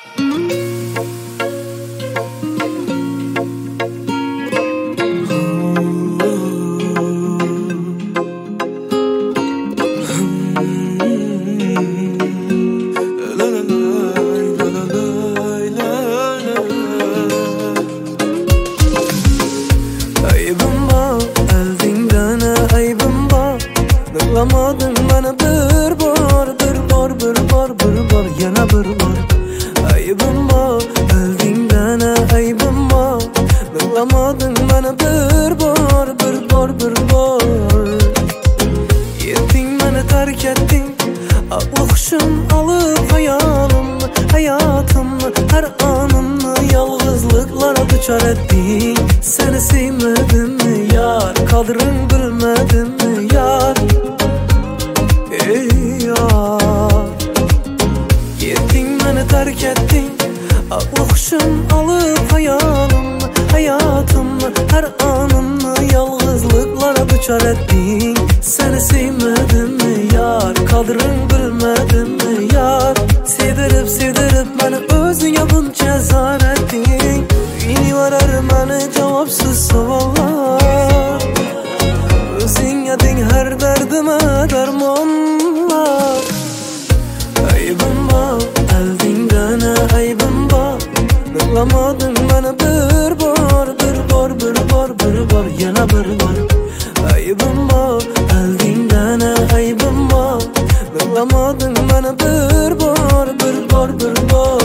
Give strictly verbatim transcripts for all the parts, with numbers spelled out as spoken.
Ağlamadın bana bir bar, bir bar, bir bar, bir bar, yana bir bar. Ayıbım var, öldüğümden ayıbım var. Ağlamadın bana bir bar, bir bar, bir bar. Yettin beni terk ettin, akşam alıp hayalımı, hayatımı, her anımı yalnızlıklara düçar ettin. Seni sevmedim mi yar, kadrin bilmedim mi yar? Ey yar, yettin beni terk ettin, akşam alıp hayalımı, hayatımı, her anımı yalnızlıklara düçar ettin. Seni sevmedim mi yar, kadrin bilmedim mi yar? Sevdirip sevdirip beni özüne bunca zar ettin. Yine varar beni cevapsız sorular. Özüne din her derdime dermanlar. Ayıbım var, eldinden ayıbım var. Ağlamadın bana bir bar, bir bar, bir bar, bir bar, yana bir bar. Ayıbım var, eldinden ayıbım var. Ağlamadın bana bir bar, bir bar, bir bar.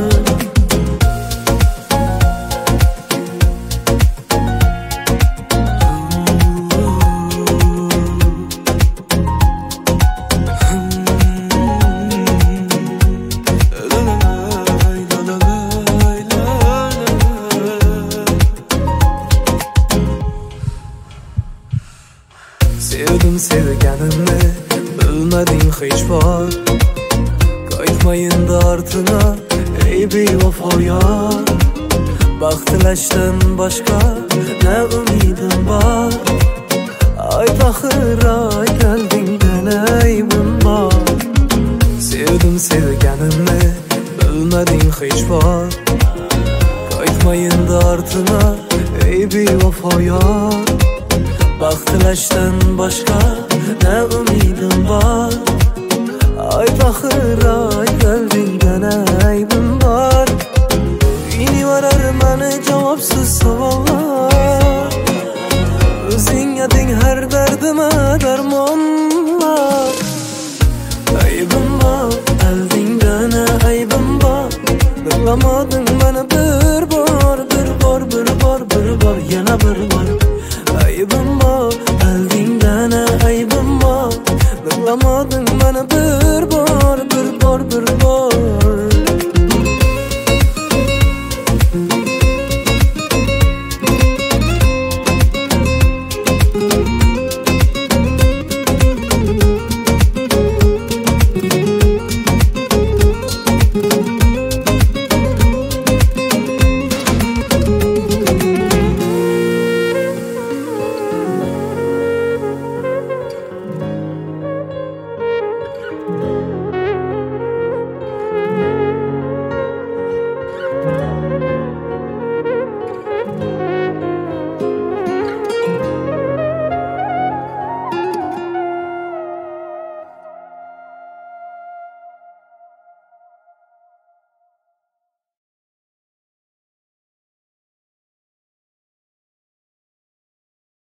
Sevdim sevgenimi, bilmedin hiç var. Kaytmayın da artına, ey bir vefa yar. Baktılaştan başka ne ümidim var? Ay tahir ay geldiğinden aybım var. Sevdim sevgenimi, bilmedin hiç var. Kaytmayın da artına, ey bir vefa yar. Baktılaştan başka ne ümidim var? Ay tahir ay geldiğinden aybım var. Yine varar beni cevapsız sorular. Özüne din her derdime dermanlar. Ayıbım var, eldinden ayıbım var. Ağlamadın bana bir bar, bir bar, bir bar, bir bar, yana bir bar. Ayıbım var, eldinden ayıbım var. Ağlamadın